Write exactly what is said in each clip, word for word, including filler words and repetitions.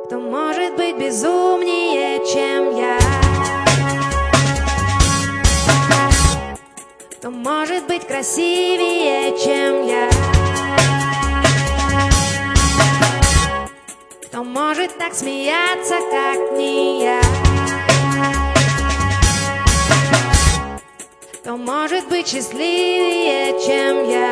Кто может быть безумнее, чем я? Кто может быть красивее, чем я? Кто может так смеяться, как не я? Кто может быть счастливее, чем я?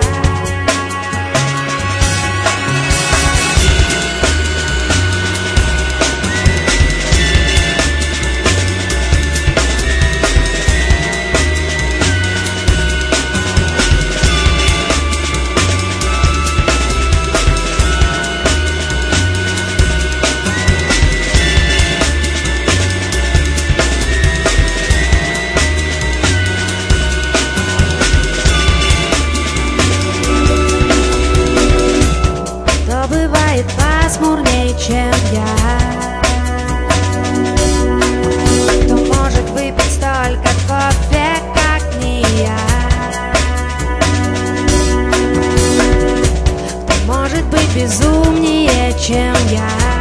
Бывает пасмурнее, чем я. Кто может выпить столько кофе, как не я? Кто может быть безумнее, чем я?